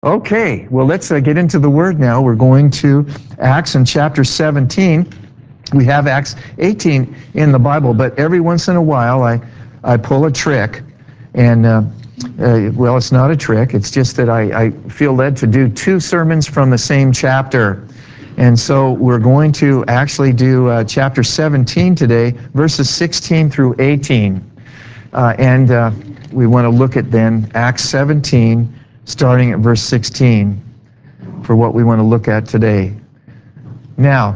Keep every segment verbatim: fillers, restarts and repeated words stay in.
Okay, well, let's uh, get into the Word now. We're going to Acts in chapter seventeen. We have Acts eighteen in the Bible, but every once in a while I, I pull a trick. And, uh, uh, well, it's not a trick. It's just that I, I feel led to do two sermons from the same chapter. And so we're going to actually do uh, chapter seventeen today, verses sixteen through eighteen. Uh, and uh, we want to look at then Acts seventeen, starting at verse sixteen, for what we want to look at today. Now,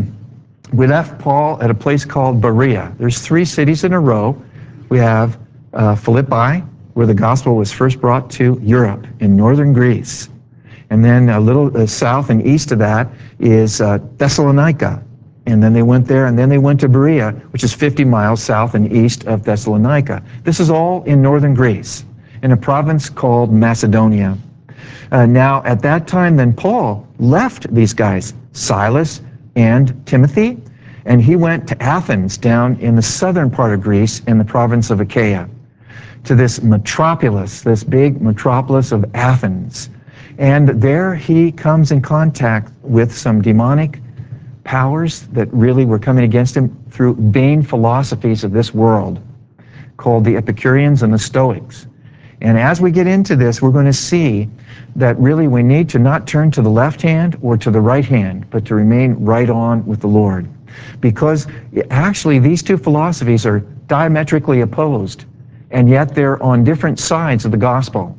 we left Paul at a place called Berea. There's three cities in a row. We have uh, Philippi, where the gospel was first brought to Europe in northern Greece. And then a little uh, south and east of that is uh, Thessalonica. And then they went there, and then they went to Berea, which is fifty miles south and east of Thessalonica. This is all in northern Greece, in a province called Macedonia. Uh, now, at that time, then Paul left these guys, Silas and Timothy, and he went to Athens down in the southern part of Greece in the province of Achaia, to this metropolis, this big metropolis of Athens. And there he comes in contact with some demonic powers that really were coming against him through vain philosophies of this world, called the Epicureans and the Stoics. And as we get into this, we're going to see that really we need to not turn to the left hand or to the right hand, but to remain right on with the Lord. Because actually these two philosophies are diametrically opposed, and yet they're on different sides of the gospel.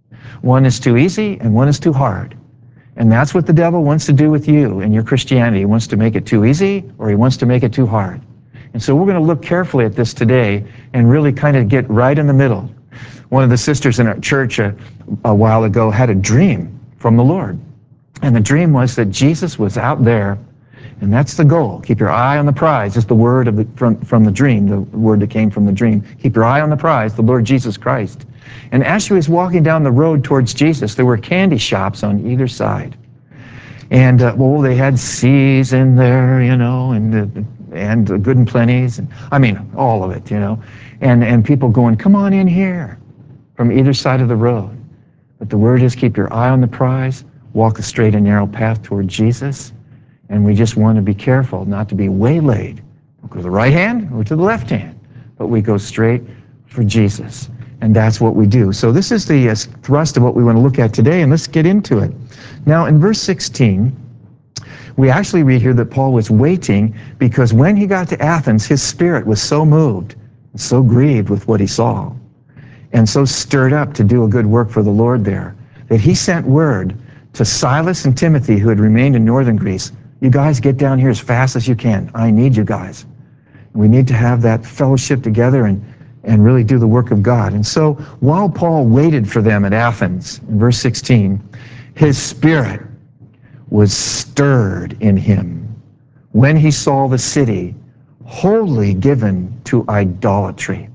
One is too easy and one is too hard. And that's what the devil wants to do with you and your Christianity. He wants to make it too easy, or he wants to make it too hard. And so we're going to look carefully at this today and really kind of get right in the middle. One of the sisters in our church a, a while ago had a dream from the Lord. And the dream was that Jesus was out there, and that's the goal. Keep your eye on the prize is the word of the, from, from the dream, the word that came from the dream. Keep your eye on the prize, the Lord Jesus Christ. And as she was walking down the road towards Jesus, there were candy shops on either side. And, uh, well, they had C's in there, you know, and uh, and uh, Good and Plenty's. And, I mean, all of it, you know. And, and people going, come on in here, from either side of the road. But the word is keep your eye on the prize, walk a straight and narrow path toward Jesus. And we just want to be careful not to be waylaid. We'll go to the right hand or to the left hand. But we go straight for Jesus. And that's what we do. So this is the uh, thrust of what we want to look at today, and let's get into it. Now, in verse sixteen, we actually read here that Paul was waiting because when he got to Athens, his spirit was so moved, so grieved with what he saw, and so stirred up to do a good work for the Lord there, that he sent word to Silas and Timothy, who had remained in northern Greece, you guys get down here as fast as you can. I need you guys. We need to have that fellowship together and and really do the work of God. And so while Paul waited for them at Athens, in verse sixteen, his spirit was stirred in him when he saw the city wholly given to idolatry.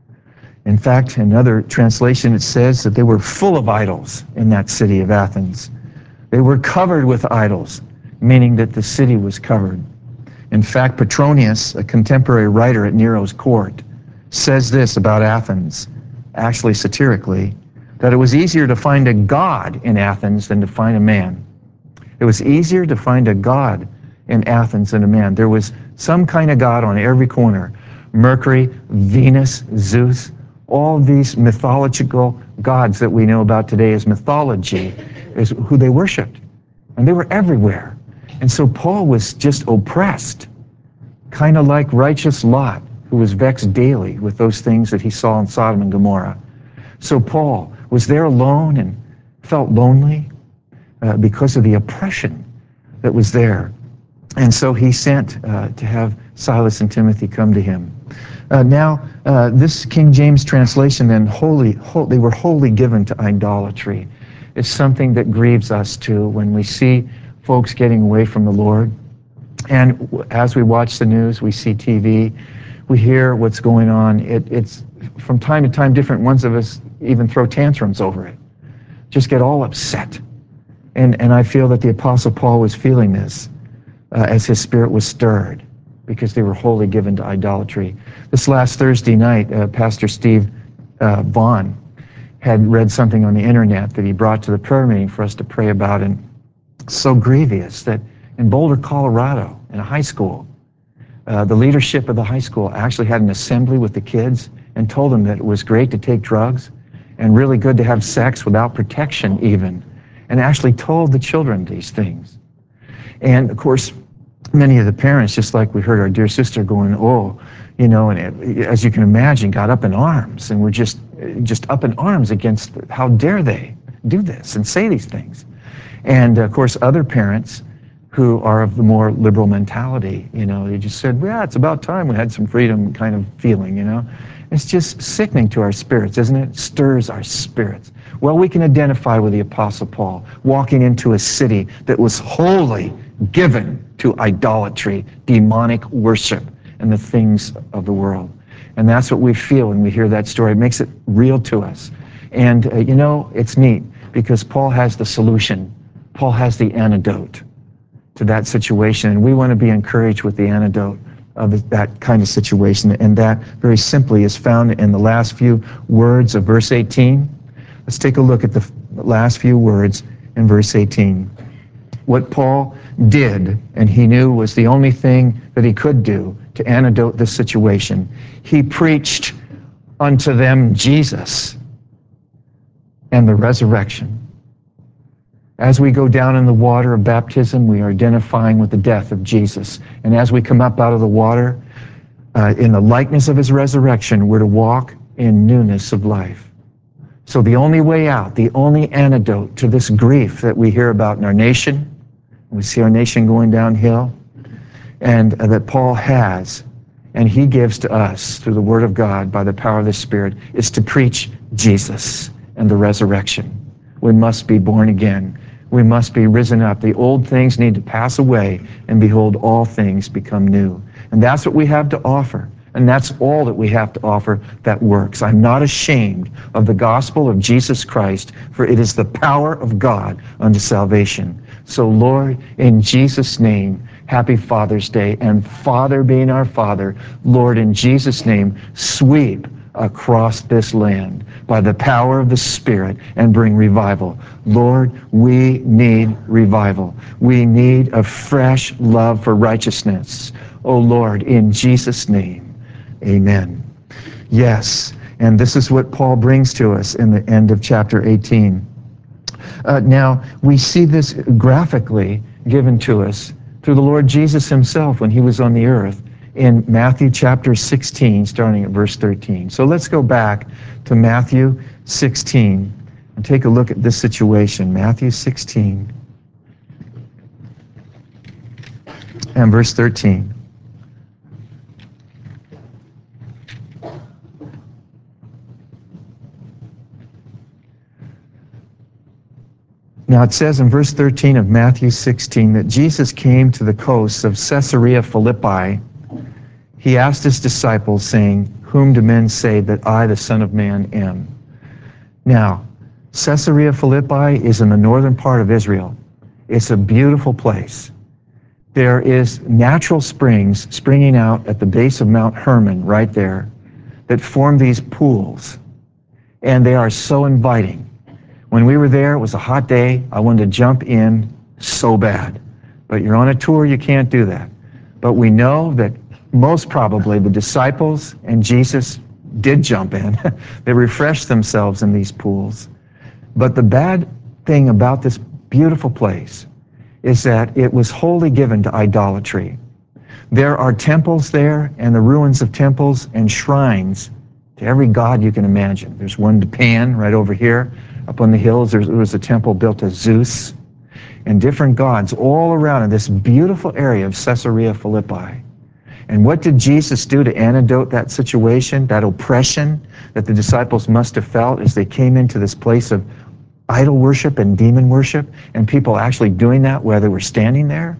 In fact, in another translation it says that they were full of idols in that city of Athens. They were covered with idols, meaning that the city was covered. In fact, Petronius, a contemporary writer at Nero's court, says this about Athens, actually satirically, that it was easier to find a god in Athens than to find a man. It was easier to find a god in Athens than a man. There was some kind of god on every corner. Mercury, Venus, Zeus, all these mythological gods that we know about today as mythology is who they worshipped. And they were everywhere. And so Paul was just oppressed, kind of like righteous Lot, who was vexed daily with those things that he saw in Sodom and Gomorrah. So Paul was there alone and felt lonely uh, because of the oppression that was there. And so he sent uh, to have Silas and Timothy come to him. Uh, now, uh, this King James translation, then, holy, ho- they were wholly given to idolatry. It's something that grieves us too when we see folks getting away from the Lord. And as we watch the news, we see T V, we hear what's going on. It, it's from time to time, different ones of us even throw tantrums over it, just get all upset. And, and I feel that the Apostle Paul was feeling this uh, as his spirit was stirred because they were wholly given to idolatry. This last Thursday night, uh, Pastor Steve uh, Vaughn had read something on the internet that he brought to the prayer meeting for us to pray about, and so grievous that in Boulder, Colorado, in a high school, uh, the leadership of the high school actually had an assembly with the kids and told them that it was great to take drugs and really good to have sex without protection even, and actually told the children these things. And of course, many of the parents, just like we heard our dear sister going, oh, you know, and it, as you can imagine, got up in arms, and were just, just up in arms against how dare they do this and say these things. And of course, other parents who are of the more liberal mentality, you know, they just said, well, it's about time we had some freedom kind of feeling, you know. It's just sickening to our spirits, isn't it? It stirs our spirits. Well, we can identify with the Apostle Paul, walking into a city that was wholly given to idolatry, demonic worship, and the things of the world. And that's what we feel when we hear that story. It makes it real to us. And, uh, you know, it's neat because Paul has the solution. Paul has the antidote to that situation, and we want to be encouraged with the antidote of that kind of situation, and that very simply is found in the last few words of verse eighteen. Let's take a look at the last few words in verse eighteen. What Paul did, and he knew was the only thing that he could do to antidote this situation, he preached unto them Jesus and the resurrection. As we go down in the water of baptism, we are identifying with the death of Jesus. And as we come up out of the water, uh, in the likeness of his resurrection, we're to walk in newness of life. So the only way out, the only antidote to this grief that we hear about in our nation, we see our nation going downhill, and uh, that Paul has, and he gives to us through the Word of God by the power of the Spirit, is to preach Jesus and the resurrection. We must be born again. We must be risen up. The old things need to pass away, and behold, all things become new. And that's what we have to offer. And that's all that we have to offer that works. I'm not ashamed of the gospel of Jesus Christ, for it is the power of God unto salvation. So, Lord, in Jesus' name, happy Father's Day. And Father being our Father, Lord, in Jesus' name, sweep across this land by the power of the Spirit and bring revival. Lord, we need revival. We need a fresh love for righteousness. Oh Lord, in Jesus' name, amen. Yes, and this is what Paul brings to us in the end of chapter eighteen. Uh, now, we see this graphically given to us through the Lord Jesus himself when he was on the earth in Matthew chapter sixteen, starting at verse thirteen. So let's go back to Matthew sixteen and take a look at this situation. Matthew sixteen and verse thirteen. Now it says in verse thirteen of Matthew sixteen that Jesus came to the coasts of Caesarea Philippi. He asked his disciples, saying, whom do men say that I, the Son of Man, am? Now, Caesarea Philippi is in the northern part of Israel. It's a beautiful place. There is natural springs springing out at the base of Mount Hermon right there that form these pools, and they are so inviting. When we were there, it was a hot day. I wanted to jump in so bad. But you're on a tour, you can't do that. But we know that most probably the disciples and Jesus did jump in. They refreshed themselves in these pools. But the bad thing about this beautiful place is that it was wholly given to idolatry. There are temples there, and the ruins of temples and shrines to every god you can imagine. There's one to Pan right over here. Up on the hills, there was a temple built to Zeus, and different gods all around in this beautiful area of Caesarea Philippi. And what did Jesus do to antidote that situation, that oppression that the disciples must have felt as they came into this place of idol worship and demon worship, and people actually doing that while they were standing there?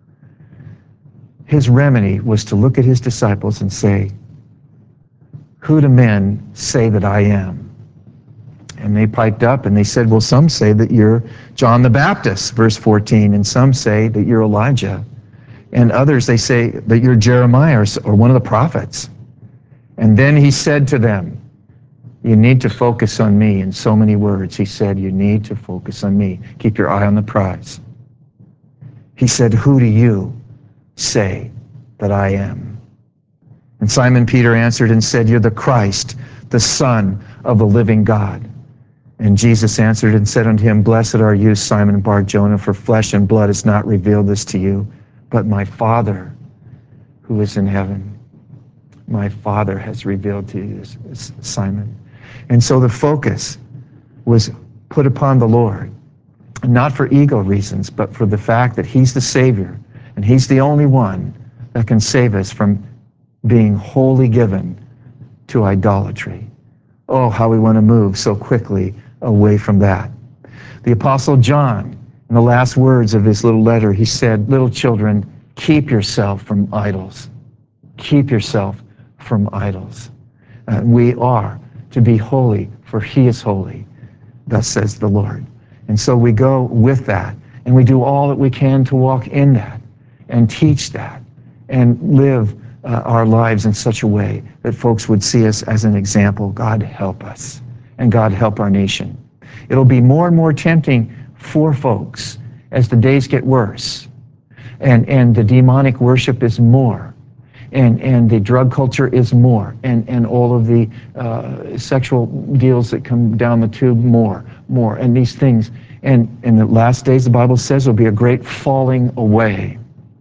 His remedy was to look at his disciples and say, who do men say that I am? And they piped up and they said, well, some say that you're John the Baptist, verse fourteen, and some say that you're Elijah. And others, they say that you're Jeremiah or, or one of the prophets. And then he said to them, You need to focus on me. In so many words, he said, you need to focus on me. Keep your eye on the prize. He said, who do you say that I am? And Simon Peter answered and said, you're the Christ, the Son of the living God. And Jesus answered and said unto him, blessed are you, Simon Bar-Jonah, for flesh and blood has not revealed this to you, but my Father who is in heaven. My Father has revealed to you, Simon. And so the focus was put upon the Lord, not for ego reasons, but for the fact that he's the Savior, and he's the only one that can save us from being wholly given to idolatry. Oh, how we want to move so quickly away from that. The Apostle John, in the last words of his little letter, he said, little children, keep yourself from idols. Keep yourself from idols. Uh, we are to be holy, for he is holy, thus says the Lord. And so we go with that, and we do all that we can to walk in that, and teach that, and live uh, our lives in such a way that folks would see us as an example. God help us, and God help our nation. It'll be more and more tempting for folks as the days get worse, and, and the demonic worship is more, and, and the drug culture is more, and, and all of the uh, sexual deals that come down the tube more, more, and these things. And in the last days, the Bible says there'll be a great falling away.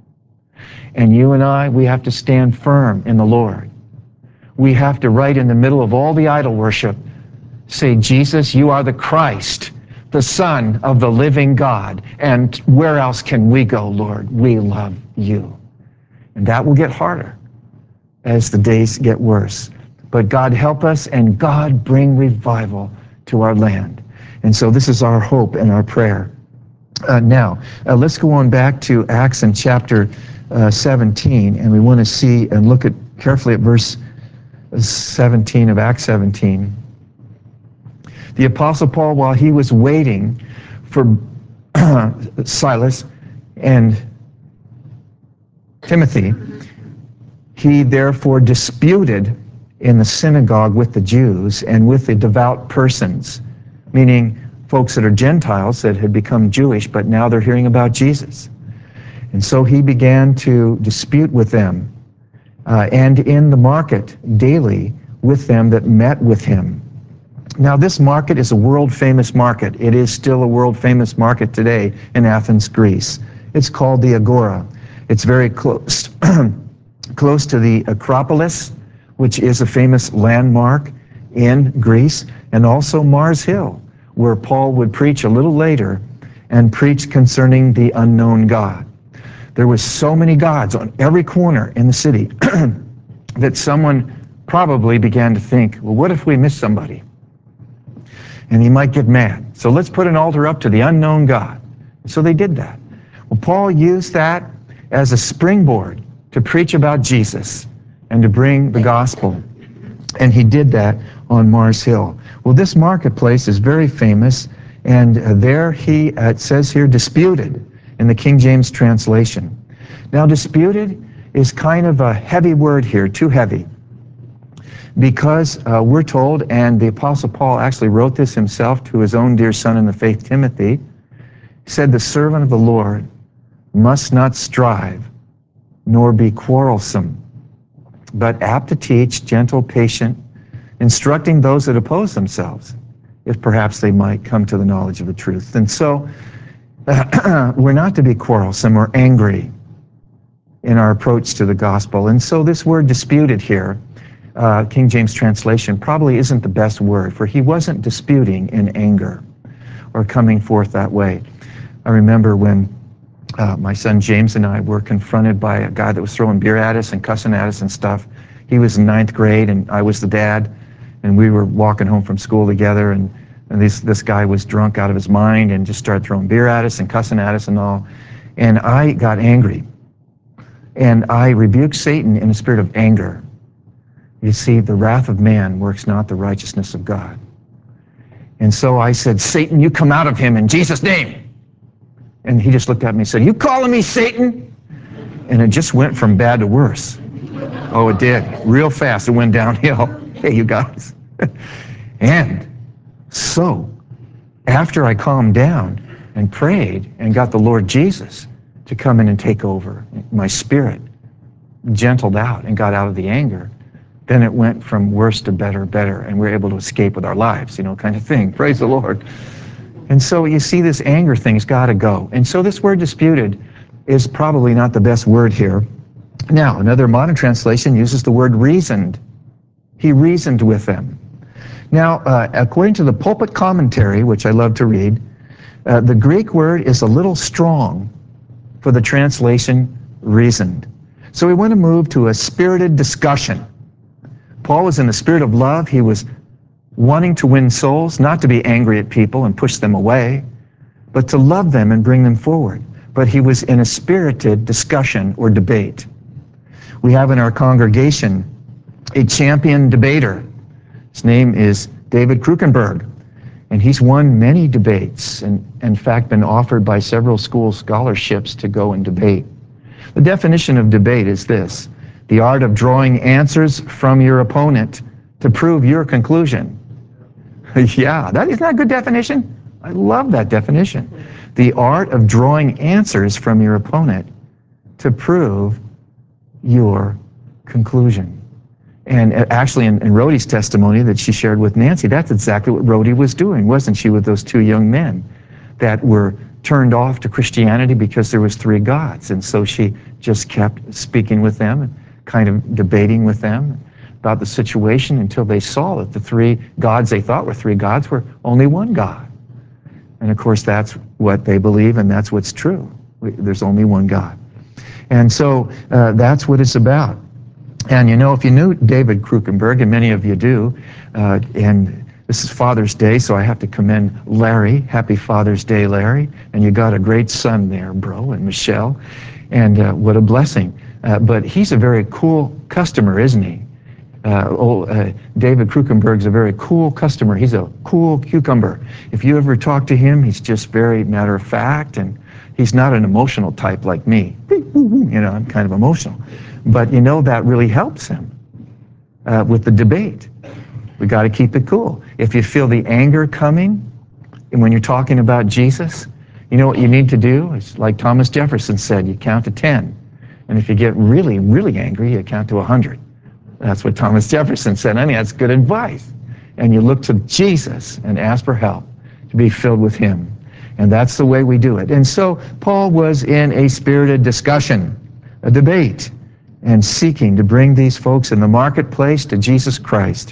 And you and I, we have to stand firm in the Lord. We have to, right in the middle of all the idol worship, say, Jesus, you are the Christ, the Son of the living God. And where else can we go, Lord? We love you. And that will get harder as the days get worse. But God help us, and God bring revival to our land. And so this is our hope and our prayer. Uh, now, uh, let's go on back to Acts in chapter uh, seventeen, and we want to see and look at carefully at verse seventeen of Acts seventeen. The Apostle Paul, while he was waiting for Silas and Timothy, he therefore disputed in the synagogue with the Jews and with the devout persons, meaning folks that are Gentiles that had become Jewish, but now they're hearing about Jesus. And so he began to dispute with them, uh, and in the market daily with them that met with him. Now this market is a world-famous market. It is still a world-famous market today in Athens, Greece. It's called the Agora. It's very close, close to the Acropolis, which is a famous landmark in Greece, and also Mars Hill, where Paul would preach a little later and preach concerning the unknown God. There was so many gods on every corner in the city that someone probably began to think, well, what if we miss somebody? And he might get mad. So let's put an altar up to the unknown God. So they did that. Well, Paul used that as a springboard to preach about Jesus and to bring the gospel. And he did that on Mars Hill. Well, this marketplace is very famous, and uh, there he, uh, it says here, disputed in the King James translation. Now, disputed is kind of a heavy word here, too heavy, because uh, we're told, and the Apostle Paul actually wrote this himself to his own dear son in the faith, Timothy, he said, the servant of the Lord must not strive, nor be quarrelsome, but apt to teach, gentle, patient, instructing those that oppose themselves, if perhaps they might come to the knowledge of the truth. And so uh, we're not to be quarrelsome or angry in our approach to the gospel. And so this word disputed here, uh, King James translation, probably isn't the best word, for he wasn't disputing in anger or coming forth that way. I remember when uh, my son James and I were confronted by a guy that was throwing beer at us and cussing at us and stuff. He was in ninth grade and I was the dad, and we were walking home from school together, and, and this, this guy was drunk out of his mind and just started throwing beer at us and cussing at us and all. And I got angry. And I rebuked Satan in a spirit of anger. You see, the wrath of man works not the righteousness of God. And so I said, Satan, you come out of him in Jesus' name. And he just looked at me and said, you calling me Satan? And it just went from bad to worse. Oh, it did. Real fast. It went downhill. Hey, you guys. And so, after I calmed down and prayed and got the Lord Jesus to come in and take over, my spirit gentled out and got out of the anger, then it went from worse to better, better, and we're able to escape with our lives, you know, kind of thing. Praise the Lord. And so you see, this anger thing's got to go. And so this word disputed is probably not the best word here. Now, another modern translation uses the word reasoned. He reasoned with them. Now, uh, according to the Pulpit Commentary, which I love to read, uh, the Greek word is a little strong for the translation reasoned. So we want to move to a spirited discussion. Paul was in the spirit of love. He was wanting to win souls, not to be angry at people and push them away, but to love them and bring them forward. But he was in a spirited discussion or debate. We have in our congregation a champion debater. His name is David Krukenberg, and he's won many debates and, in fact, been offered by several school scholarships to go and debate. The definition of debate is this: the art of drawing answers from your opponent to prove your conclusion. Yeah, that isn't that a good definition? I love that definition. The art of drawing answers from your opponent to prove your conclusion. And actually, in, in Rhodey's testimony that she shared with Nancy, that's exactly what Rhodey was doing, wasn't she, with those two young men that were turned off to Christianity because there was three gods. And so she just kept speaking with them and kind of debating with them about the situation until they saw that the three gods they thought were three gods were only one God. And of course, that's what they believe, and that's what's true. We, there's only one God. And so uh, that's what it's about. And you know, if you knew David Krukenberg, and many of you do, uh, and this is Father's Day, so I have to commend Larry. Happy Father's Day, Larry. And you got a great son there, bro, and Michelle. And uh, what a blessing. Uh, but he's a very cool customer, isn't he? Uh, oh, uh, David Krukenberg's a very cool customer. He's a cool cucumber. If you ever talk to him, he's just very matter of fact, and he's not an emotional type like me. You know, I'm kind of emotional. But you know, that really helps him uh, with the debate. We got to keep it cool. If you feel the anger coming, and when you're talking about Jesus, you know what you need to do? It's like Thomas Jefferson said, you count to ten. And if you get really, really angry, you count to one hundred. That's what Thomas Jefferson said. I mean, that's good advice. And you look to Jesus and ask for help to be filled with him. And that's the way we do it. And so Paul was in a spirited discussion, a debate, and seeking to bring these folks in the marketplace to Jesus Christ.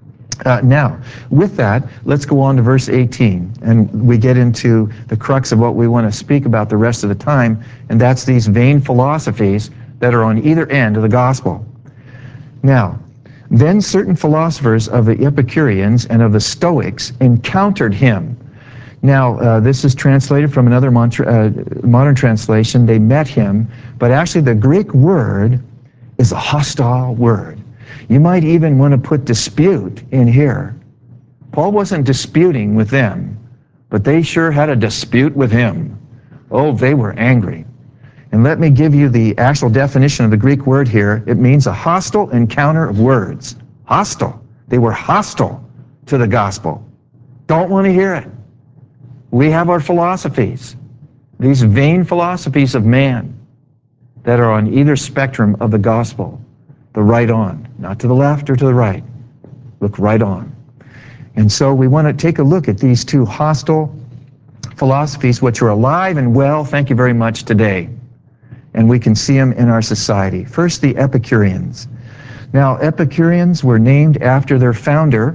Uh, now, with that, let's go on to verse eighteen, and we get into the crux of what we want to speak about the rest of the time, and that's these vain philosophies that are on either end of the gospel. Now, then certain philosophers of the Epicureans and of the Stoics encountered him. Now, uh, this is translated from another uh, modern translation. They met him, but actually the Greek word is a hostile word. You might even want to put dispute in here. Paul wasn't disputing with them, but they sure had a dispute with him. Oh, they were angry. And let me give you the actual definition of the Greek word here. It means a hostile encounter of words. Hostile. They were hostile to the gospel. Don't want to hear it. We have our philosophies, these vain philosophies of man that are on either spectrum of the gospel, the right on, not to the left or to the right. Look right on. And so we want to take a look at these two hostile philosophies, which are alive and well, thank you very much, today. And we can see them in our society. First, the Epicureans. Now, Epicureans were named after their founder,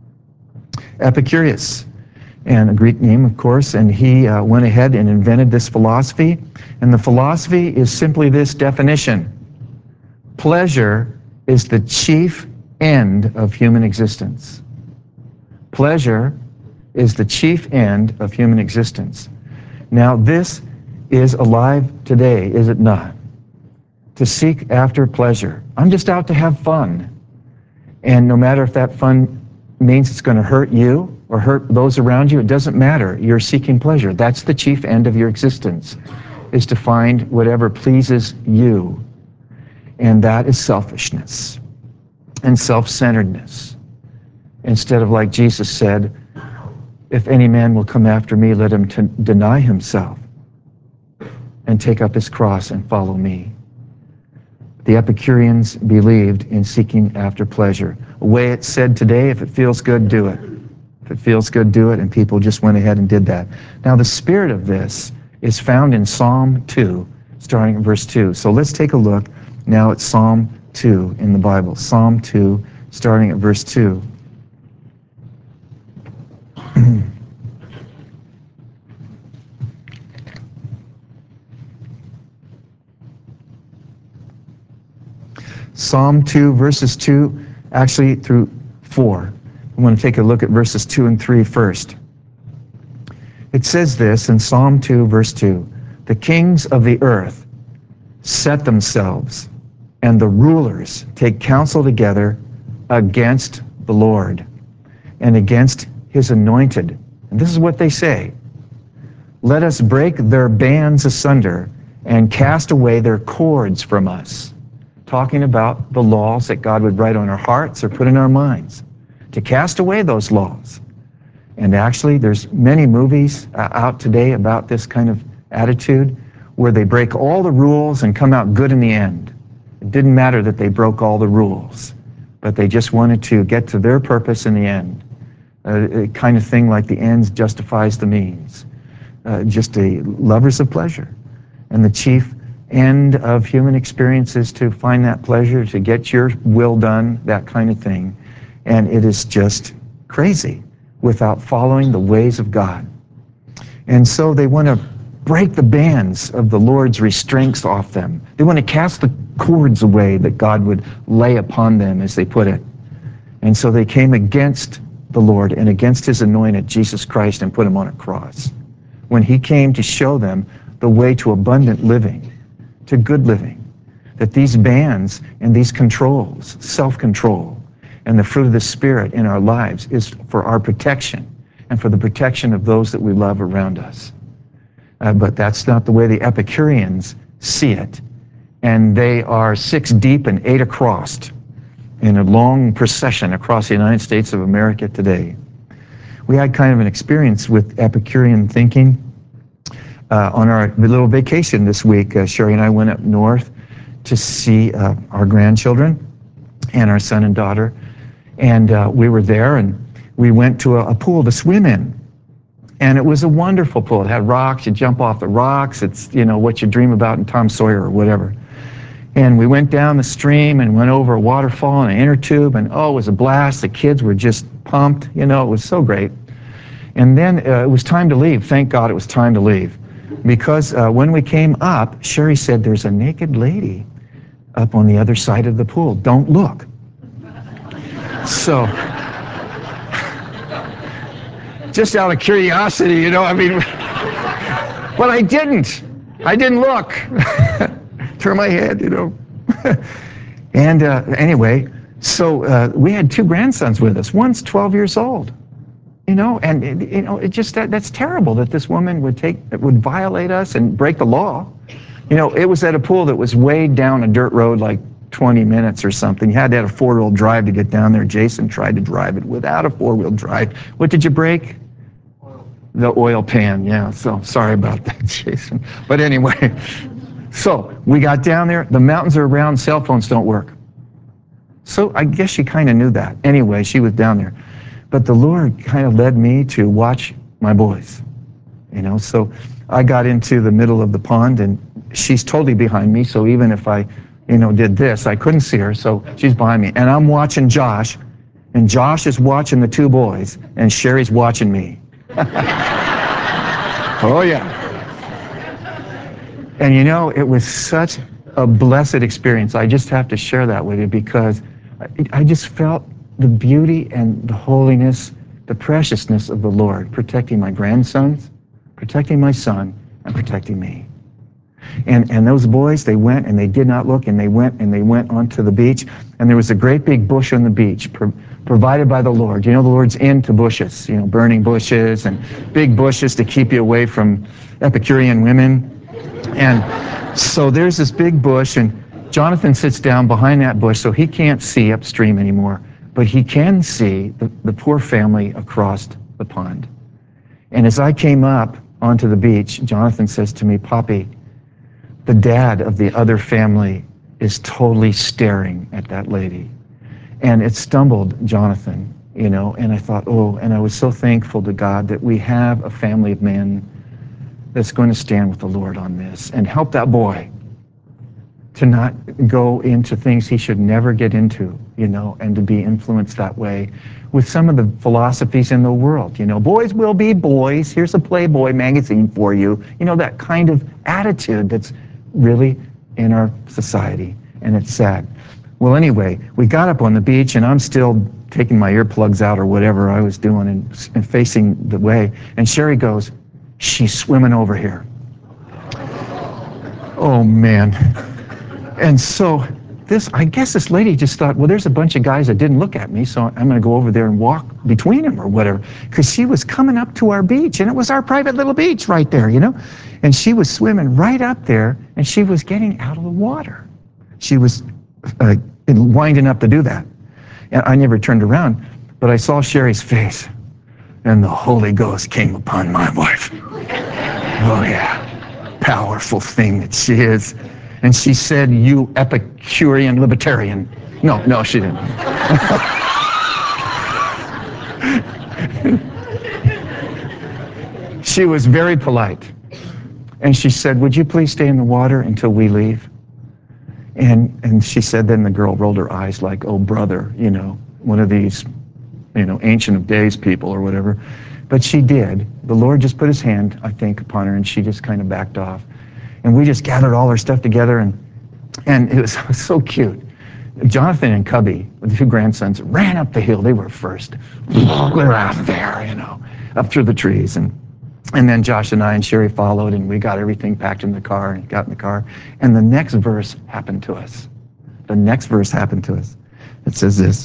Epicurus, and a Greek name, of course, and he uh, went ahead and invented this philosophy. And the philosophy is simply this definition: pleasure is the chief end of human existence. Pleasure is the chief end of human existence. Now, this is alive today, is it not? To seek after pleasure. I'm just out to have fun. And no matter if that fun means it's going to hurt you or hurt those around you, it doesn't matter. You're seeking pleasure. That's the chief end of your existence, is to find whatever pleases you. And that is selfishness and self-centeredness. Instead of like Jesus said, if any man will come after me, let him t- deny himself and take up his cross and follow me. The Epicureans believed in seeking after pleasure. The way it's said today, if it feels good, do it. If it feels good, do it, and people just went ahead and did that. Now the spirit of this is found in Psalm two, starting at verse two. So let's take a look now at Psalm two in the Bible. Psalm two, starting at verse two. Psalm two, verses two, actually through four. I want to take a look at verses two and three first. It says this in Psalm two, verse two, the kings of the earth set themselves, and the rulers take counsel together against the Lord and against his anointed. And this is what they say: let us break their bands asunder and cast away their cords from us. Talking about the laws that God would write on our hearts or put in our minds, to cast away those laws. And actually, there's many movies uh, out today about this kind of attitude, where they break all the rules and come out good in the end. It didn't matter that they broke all the rules, but they just wanted to get to their purpose in the end. Uh, a kind of thing like the ends justifies the means. Uh, just a lovers of pleasure. And the chief end of human experience is to find that pleasure, to get your will done, that kind of thing. And it is just crazy without following the ways of God. And so they want to break the bands of the Lord's restraints off them. They want to cast the cords away that God would lay upon them, as they put it. And so they came against the Lord and against his anointed, Jesus Christ, and put him on a cross, when he came to show them the way to abundant living, to good living. That these bands and these controls, self-control, and the fruit of the Spirit in our lives is for our protection and for the protection of those that we love around us. Uh, but that's not the way the Epicureans see it. And they are six deep and eight across in a long procession across the United States of America today. We had kind of an experience with Epicurean thinking uh, on our little vacation this week. Uh, Sherry and I went up north to see uh, our grandchildren and our son and daughter. And uh, we were there, and we went to a, a pool to swim in. And it was a wonderful pool. It had rocks. You jump off the rocks. It's, you know, what you dream about in Tom Sawyer or whatever. And we went down the stream and went over a waterfall and an inner tube, and oh, it was a blast. The kids were just pumped. You know, it was so great. And then uh, it was time to leave. Thank God it was time to leave. Because uh, when we came up, Sherry said, there's a naked lady up on the other side of the pool. Don't look. So, just out of curiosity, you know, I mean, but I didn't. I didn't look. Turn my head, you know. And uh, anyway, so uh, we had two grandsons with us. One's twelve years old, you know, and it, you know, it just that, that's terrible that this woman would take would violate us and break the law. You know, it was at a pool that was way down a dirt road, like twenty minutes or something. You had to have a four-wheel drive to get down there. Jason tried to drive it without a four-wheel drive. What did you break? Oil. The oil pan, yeah. So sorry about that, Jason. But anyway, so we got down there. The mountains are around. Cell phones don't work. So I guess she kind of knew that. Anyway, she was down there. But the Lord kind of led me to watch my boys. You know, so I got into the middle of the pond, and she's totally behind me. So even if I, you know, did this, I couldn't see her. So she's behind me, and I'm watching Josh, and Josh is watching the two boys, and Sherry's watching me. Oh yeah. And you know, it was such a blessed experience. I just have to share that with you, because I just felt the beauty and the holiness, the preciousness of the Lord protecting my grandsons, protecting my son, and protecting me. And and those boys, they went and they did not look, and they went and they went onto the beach, and there was a great big bush on the beach pro- provided by the Lord. You know, the Lord's into bushes, you know, burning bushes and big bushes to keep you away from Epicurean women. And so there's this big bush, and Jonathan sits down behind that bush, so he can't see upstream anymore. but he can see the, the poor family across the pond. And as I came up onto the beach, Jonathan says to me, Poppy, the dad of the other family is totally staring at that lady. And it stumbled Jonathan, you know, and I thought, oh, and I was so thankful to God that we have a family of men that's going to stand with the Lord on this and help that boy to not go into things he should never get into, you know, and to be influenced that way with some of the philosophies in the world. You know, boys will be boys. Here's a Playboy magazine for you. You know, that kind of attitude that's really in our society, and it's sad. Well, anyway, we got up on the beach, and I'm still taking my earplugs out or whatever I was doing and, and facing the way, and Sherry goes, she's swimming over here. Oh, man. And so this, I guess this lady just thought, well, there's a bunch of guys that didn't look at me, so I'm going to go over there and walk between them or whatever, because she was coming up to our beach, and it was our private little beach right there, you know, and she was swimming right up there, and she was getting out of the water. She was uh, winding up to do that. And I never turned around, but I saw Sherry's face, and the Holy Ghost came upon my wife. Oh, yeah, powerful thing that she is. And she said, you Epicurean libertarian. No, no, she didn't. She was very polite. And she said, would you please stay in the water until we leave? And and she said, then the girl rolled her eyes like, oh, brother, you know, one of these, you know, Ancient of Days people or whatever. But she did. The Lord just put his hand, I think, upon her, and she just kind of backed off. And we just gathered all our stuff together, and and it was, it was so cute. Jonathan and Cubby, the two grandsons, ran up the hill. They were first. We're out of there, you know, up through the trees. And and then Josh and I and Sherry followed, and we got everything packed in the car and got in the car. And the next verse happened to us. The next verse happened to us. It says this,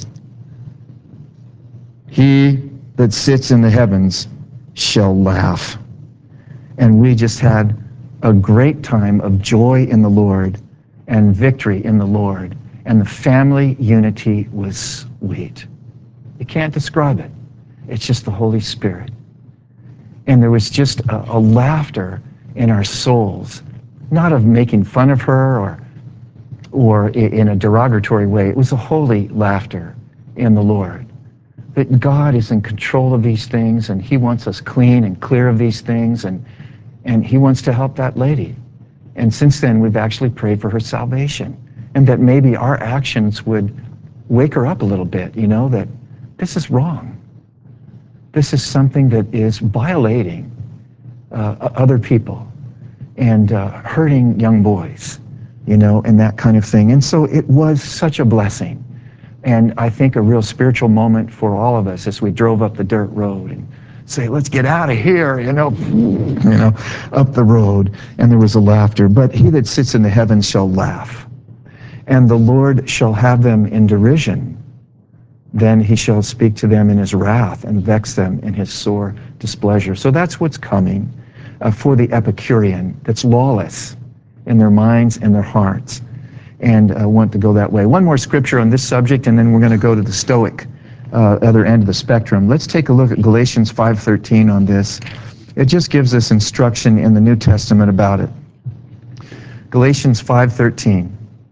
he that sits in the heavens shall laugh. And we just had a great time of joy in the Lord and victory in the Lord. And the family unity was sweet. You can't describe it. It's just the Holy Spirit. And there was just a, a laughter in our souls, not of making fun of her or, or in a derogatory way. It was a holy laughter in the Lord. That God is in control of these things, and he wants us clean and clear of these things, and, and he wants to help that lady. And since then, we've actually prayed for her salvation, and that maybe our actions would wake her up a little bit, you know, that this is wrong. This is something that is violating uh, other people and uh, hurting young boys, you know, and that kind of thing. And so it was such a blessing. And I think a real spiritual moment for all of us as we drove up the dirt road and say, let's get out of here, you know, you know, up the road. And there was a laughter. But he that sits in the heavens shall laugh, and the Lord shall have them in derision. Then he shall speak to them in his wrath and vex them in his sore displeasure. So that's what's coming uh, for the Epicurean that's lawless in their minds and their hearts, and uh, want to go that way. One more scripture on this subject, and then we're going to go to the Stoic uh, other end of the spectrum. Let's take a look at Galatians five thirteen on this. It just gives us instruction in the New Testament about it. Galatians five thirteen.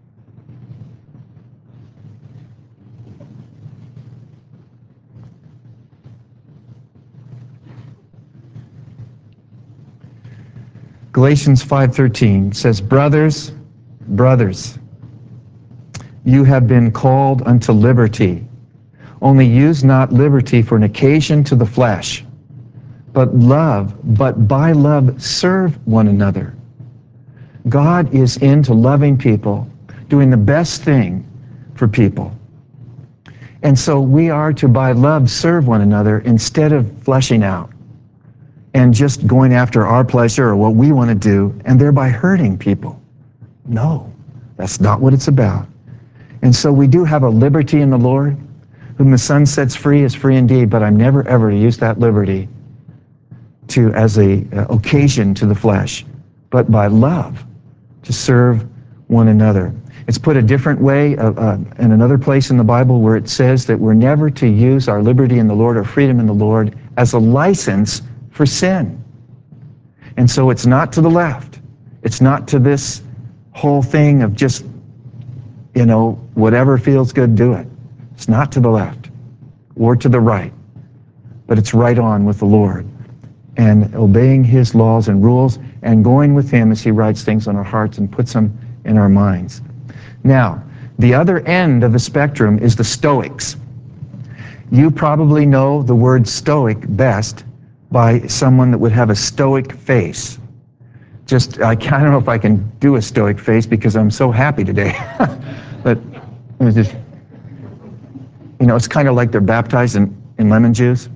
Galatians five thirteen says, brothers, brothers, you have been called unto liberty. Only use not liberty for an occasion to the flesh, but love, but by love serve one another. God is into loving people, doing the best thing for people. And so we are to by love serve one another instead of fleshing out and just going after our pleasure or what we want to do and thereby hurting people. No, that's not what it's about. And so we do have a liberty in the Lord. Whom the Son sets free is free indeed, but I'm never ever to use that liberty to as a uh, occasion to the flesh, but by love to serve one another. It's put a different way uh, uh, in another place in the Bible where it says that we're never to use our liberty in the Lord or freedom in the Lord as a license for sin. And so it's not to the left. It's not to this whole thing of just, you know, whatever feels good, do it. It's not to the left or to the right, but it's right on with the Lord and obeying his laws and rules and going with him as he writes things on our hearts and puts them in our minds. Now, the other end of the spectrum is the Stoics. You probably know the word Stoic best by someone that would have a stoic face. Just, I, I don't know if I can do a stoic face because I'm so happy today. But it was just, you know, it's kind of like they're baptized in, in lemon juice.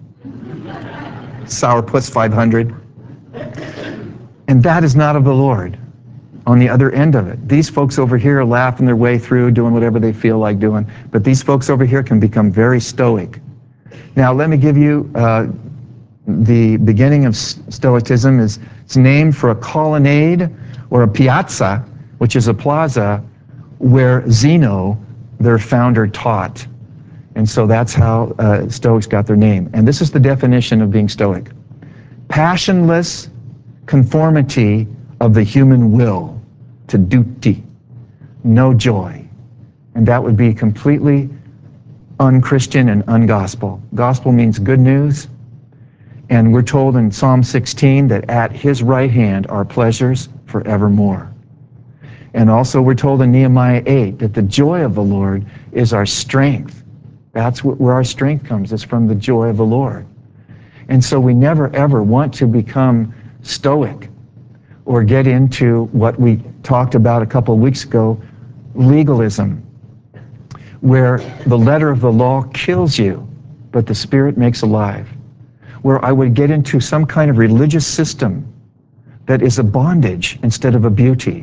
Sourpuss five hundred. And that is not of the Lord. On the other end of it, these folks over here are laughing their way through, doing whatever they feel like doing, but these folks over here can become very stoic. Now, let me give you uh, the beginning of Stoicism. Is it's named for a colonnade or a piazza, which is a plaza where Zeno, their founder, taught. And so that's how uh, Stoics got their name. And this is the definition of being Stoic: passionless conformity of the human will to duty, no joy. And that would be completely unchristian and ungospel. Gospel means good news. And we're told in Psalm sixteen that at his right hand are pleasures forevermore. And also we're told in Nehemiah eight that the joy of the Lord is our strength. That's where our strength comes. It's from the joy of the Lord. And so we never ever want to become stoic or get into what we talked about a couple of weeks ago, legalism, where the letter of the law kills you, but the Spirit makes alive. Where I would get into some kind of religious system that is a bondage instead of a beauty,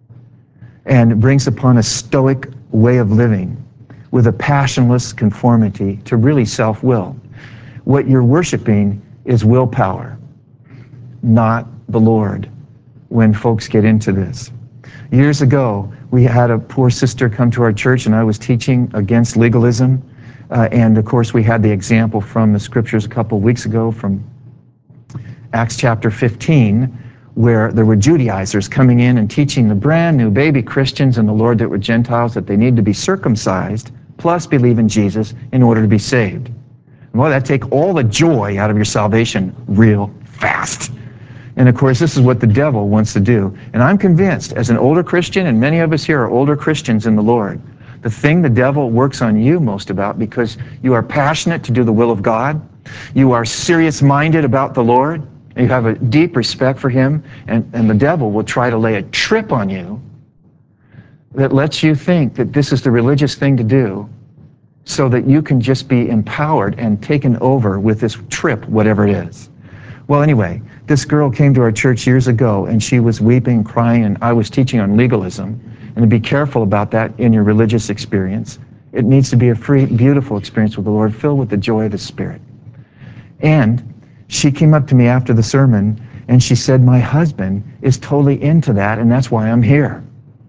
and brings upon a stoic way of living with a passionless conformity to really self-will. What you're worshiping is willpower, not the Lord, when folks get into this. Years ago, we had a poor sister come to our church, and I was teaching against legalism. Uh, and of course, we had the example from the scriptures a couple of weeks ago from Acts chapter fifteen, where there were Judaizers coming in and teaching the brand new baby Christians in the Lord that were Gentiles that they need to be circumcised plus believe in Jesus in order to be saved. Well, that'd take all the joy out of your salvation real fast. And of course, this is what the devil wants to do. And I'm convinced, as an older Christian, and many of us here are older Christians in the Lord, the thing the devil works on you most about, because you are passionate to do the will of God, you are serious-minded about the Lord, and you have a deep respect for him, and, and the devil will try to lay a trip on you that lets you think that this is the religious thing to do so that you can just be empowered and taken over with this trip, whatever it is. Well, anyway, this girl came to our church years ago, and she was weeping, crying, and I was teaching on legalism. And to be careful about that in your religious experience. It needs to be a free, beautiful experience with the Lord, filled with the joy of the Spirit. And she came up to me after the sermon, and she said, my husband is totally into that, and that's why I'm here.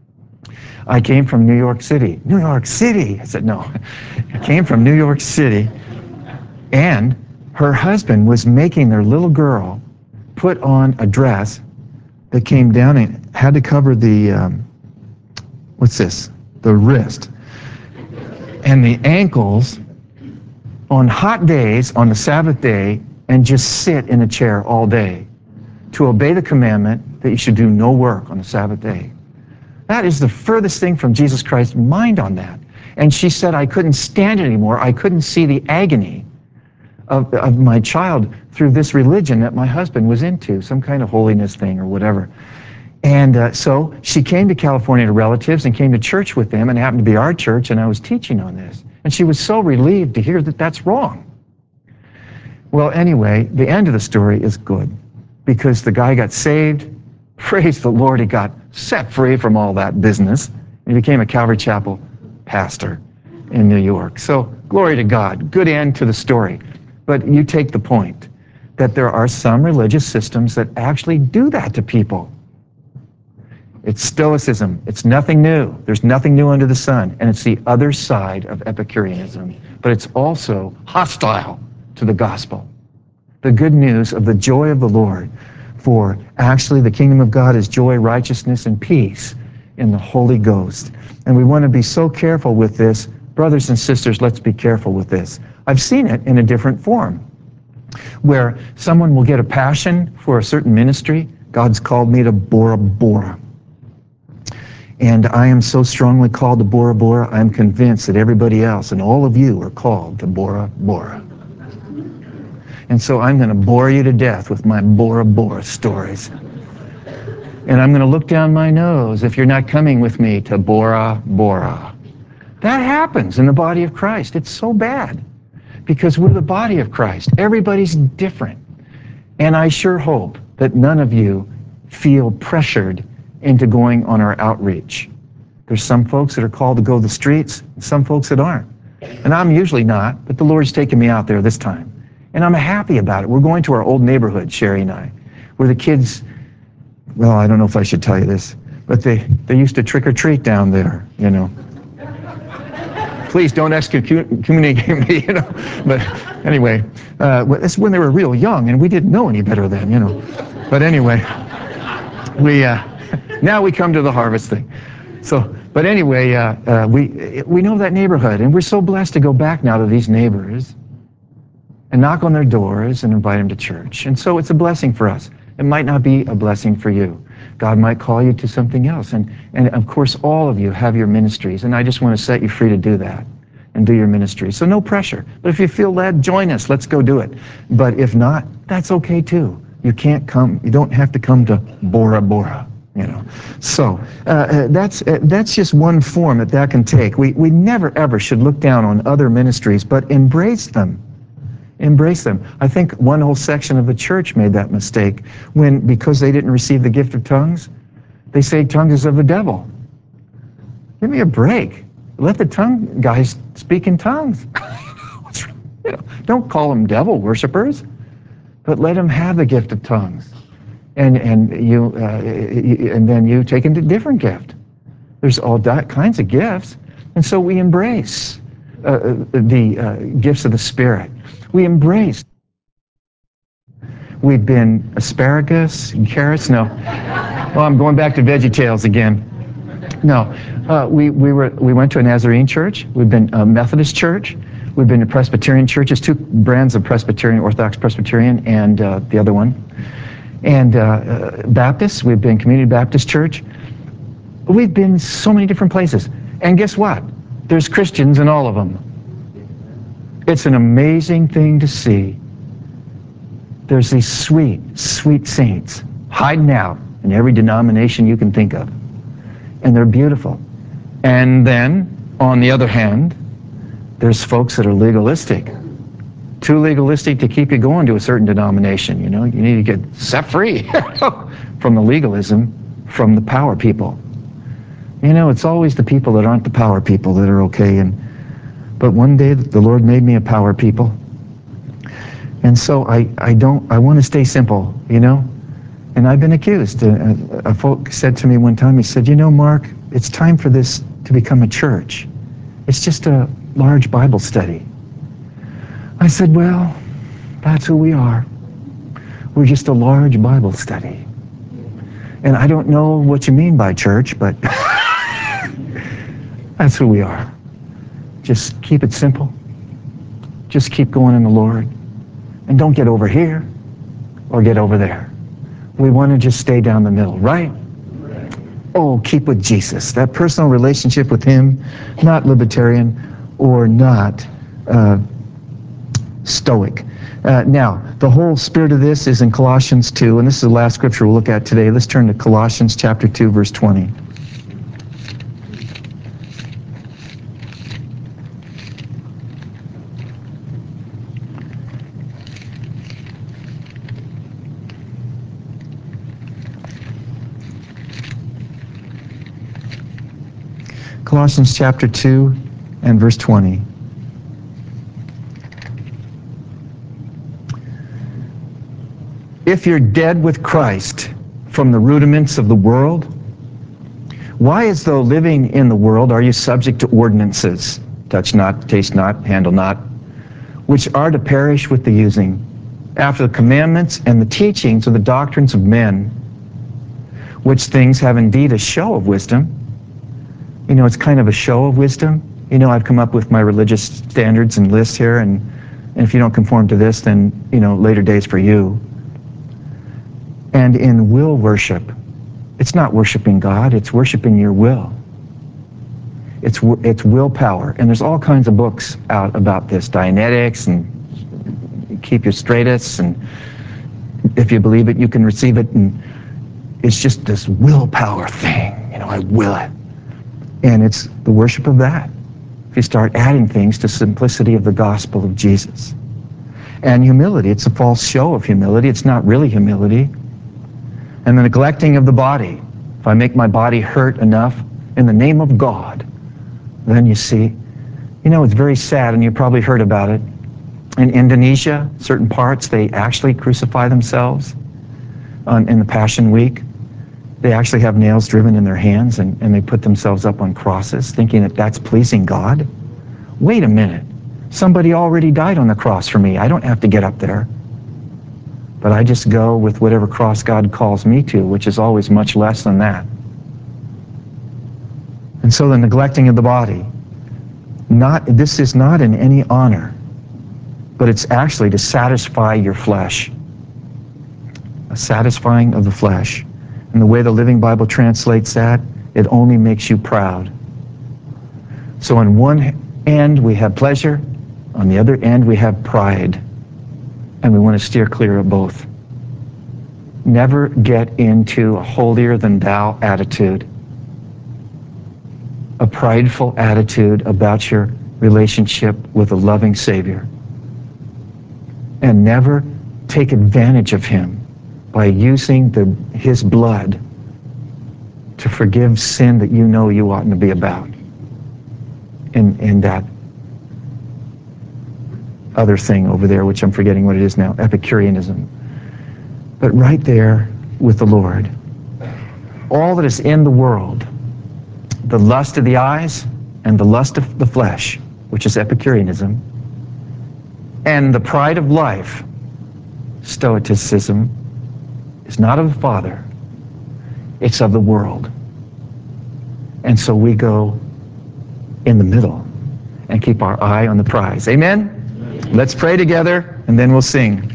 I came from New York City. New York City! I said, no. I came from New York City, and her husband was making their little girl put on a dress that came down and had to cover the, um, what's this? The wrist and the ankles on hot days on the Sabbath day, and just sit in a chair all day to obey the commandment that you should do no work on the Sabbath day. That is the furthest thing from Jesus Christ's mind on that. And she said, I couldn't stand it anymore. I couldn't see the agony of, of my child through this religion that my husband was into, some kind of holiness thing or whatever. And uh, so she came to California to relatives and came to church with them, and it happened to be our church, and I was teaching on this. And she was so relieved to hear that that's wrong. Well, anyway, the end of the story is good, because the guy got saved. Praise the Lord, he got set free from all that business. He became a Calvary Chapel pastor in New York. So glory to God. Good end to the story. But you take the point that there are some religious systems that actually do that to people. It's Stoicism. It's nothing new. There's nothing new under the sun. And it's the other side of Epicureanism. But it's also hostile to the gospel. The good news of the joy of the Lord. For actually the kingdom of God is joy, righteousness, and peace in the Holy Ghost. And we want to be so careful with this. Brothers and sisters, let's be careful with this. I've seen it in a different form, where someone will get a passion for a certain ministry. God's called me to Bora Bora. And I am so strongly called to Bora Bora, I'm convinced that everybody else and all of you are called to Bora Bora. And so I'm going to bore you to death with my Bora Bora stories. And I'm going to look down my nose if you're not coming with me to Bora Bora. That happens in the body of Christ. It's so bad because we're the body of Christ. Everybody's different. And I sure hope that none of you feel pressured into going on our outreach. There's some folks that are called to go the streets, and some folks that aren't. And I'm usually not, but the Lord's taken me out there this time. And I'm happy about it. We're going to our old neighborhood, Sherry and I, where the kids, well, I don't know if I should tell you this, but they, they used to trick or treat down there, you know. Please don't excommunicate me, you know. But anyway, uh, that's when they were real young, and we didn't know any better then, you know. But anyway, we uh, now we come to the harvest thing. So, but anyway, uh, uh, we we know that neighborhood, and we're so blessed to go back now to these neighbors and knock on their doors and invite them to church. And so it's a blessing for us. It might not be a blessing for you. God might call you to something else. And, and of course, all of you have your ministries, and I just want to set you free to do that and do your ministry. So no pressure. But if you feel led, join us. Let's go do it. But if not, that's okay too. You can't come. You don't have to come to Bora Bora, you know. So uh, uh, that's uh, that's just one form that that can take. We, we never, ever should look down on other ministries, but embrace them. Embrace them. I think one whole section of the church made that mistake when, because they didn't receive the gift of tongues, they say tongues is of the devil. Give me a break. Let the tongue guys speak in tongues. You know, don't call them devil worshipers, but let them have the gift of tongues. And and you uh, and then you take a different gift. There's all kinds of gifts, and so we embrace uh, the uh, gifts of the Spirit. We embrace. We've been asparagus and carrots. No. Well, I'm going back to VeggieTales again. No. Uh, we, we, were, we went to a Nazarene church. We've been a Methodist church. We've been to Presbyterian churches, two brands of Presbyterian, Orthodox Presbyterian, and uh, the other one. And uh, uh, Baptists, we've been Community Baptist Church. We've been so many different places. And guess what? There's Christians in all of them. It's an amazing thing to see. There's these sweet, sweet saints hiding out in every denomination you can think of. And they're beautiful. And then, on the other hand, there's folks that are legalistic. Too legalistic to keep you going to a certain denomination, you know. You need to get set free from the legalism, from the power people. You know, it's always the people that aren't the power people that are okay. And But one day the Lord made me a power people. And so I, I don't, I want to stay simple, you know? And I've been accused. A, a folk said to me one time, he said, you know, Mark, it's time for this to become a church. It's just a large Bible study. I said, well, that's who we are. We're just a large Bible study. And I don't know what you mean by church, but that's who we are. Just keep it simple. Just keep going in the Lord. And don't get over here or get over there. We want to just stay down the middle, right? Oh, keep with Jesus. That personal relationship with Him, not libertarian or not uh, stoic. Uh, now, the whole spirit of this is in Colossians two, and this is the last scripture we'll look at today. Let's turn to Colossians chapter two, verse twenty. Colossians chapter two and verse twenty. If you're dead with Christ from the rudiments of the world, Why, as though living in the world, are you subject to ordinances, touch not, taste not, handle not, which are to perish with the using, after the commandments and the teachings of the doctrines of men, which things have indeed a show of wisdom. You know, it's kind of a show of wisdom. You know, I've come up with my religious standards and list here, and, and if you don't conform to this, then, you know, later days for you. And in will worship, it's not worshiping God, it's worshiping your will. It's, it's willpower. And there's all kinds of books out about this, Dianetics and Keep Your Straightest, and if you believe it, you can receive it. And it's just this willpower thing. You know, I will it. And it's the worship of that. If you start adding things to simplicity of the gospel of Jesus. And humility, it's a false show of humility. It's not really humility. And the neglecting of the body. If I make my body hurt enough in the name of God, then you see, you know, it's very sad, and you probably heard about it. In Indonesia, certain parts, they actually crucify themselves on, in the Passion Week. They actually have nails driven in their hands, and, and they put themselves up on crosses, thinking that that's pleasing God. Wait a minute. Somebody already died on the cross for me. I don't have to get up there. But I just go with whatever cross God calls me to, which is always much less than that. And so the neglecting of the body, not, this is not in any honor, but it's actually to satisfy your flesh. A satisfying of the flesh. And the way the Living Bible translates that, it only makes you proud. So on one end we have pleasure, on the other end we have pride. And we want to steer clear of both. Never get into a holier-than-thou attitude. A prideful attitude about your relationship with a loving Savior. And never take advantage of Him by using the, His blood to forgive sin that you know you oughtn't to be about. In, in that other thing over there, which I'm forgetting what it is now, Epicureanism. But right there with the Lord, all that is in the world, the lust of the eyes and the lust of the flesh, which is Epicureanism, and the pride of life, Stoicism, is not of the Father, it's of the world. And so we go in the middle and keep our eye on the prize. Amen? Let's pray together, and then we'll sing.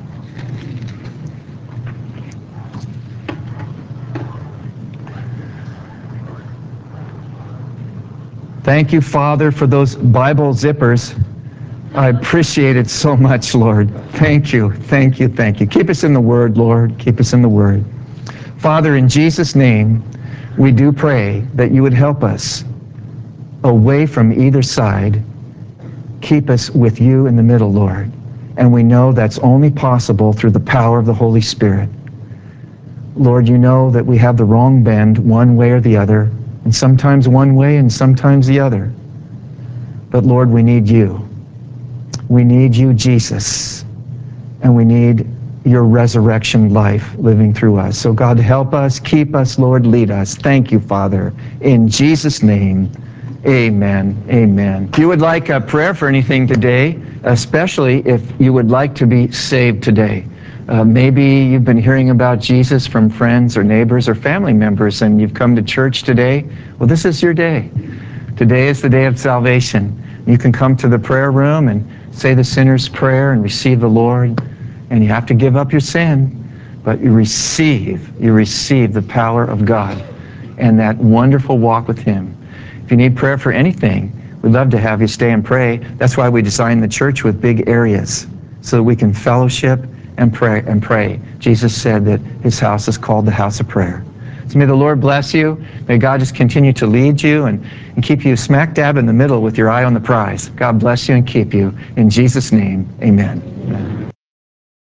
Thank you, Father, for those Bible zippers. I appreciate it so much, Lord. Thank you, thank you, thank you. Keep us in the Word, Lord. Keep us in the Word. Father, in Jesus' name, we do pray that you would help us away from either side. Keep us with you in the middle, Lord. And we know that's only possible through the power of the Holy Spirit. Lord, you know that we have the wrong bend one way or the other, and sometimes one way and sometimes the other. But Lord, we need you. We need you, Jesus. And we need your resurrection life living through us. So God, help us, keep us, Lord, lead us. Thank you, Father. In Jesus' name, amen. Amen. If you would like a prayer for anything today, especially if you would like to be saved today, uh, maybe you've been hearing about Jesus from friends or neighbors or family members, and you've come to church today. Well, this is your day. Today is the day of salvation. You can come to the prayer room and say the sinner's prayer and receive the Lord. And you have to give up your sin, but you receive, you receive the power of God and that wonderful walk with Him. If you need prayer for anything, we'd love to have you stay and pray. That's why we designed the church with big areas, so that we can fellowship and pray and pray. Jesus said that His house is called the house of prayer. So may the Lord bless you. May God just continue to lead you and, and keep you smack dab in the middle with your eye on the prize. God bless you and keep you. In Jesus' name, amen. Amen.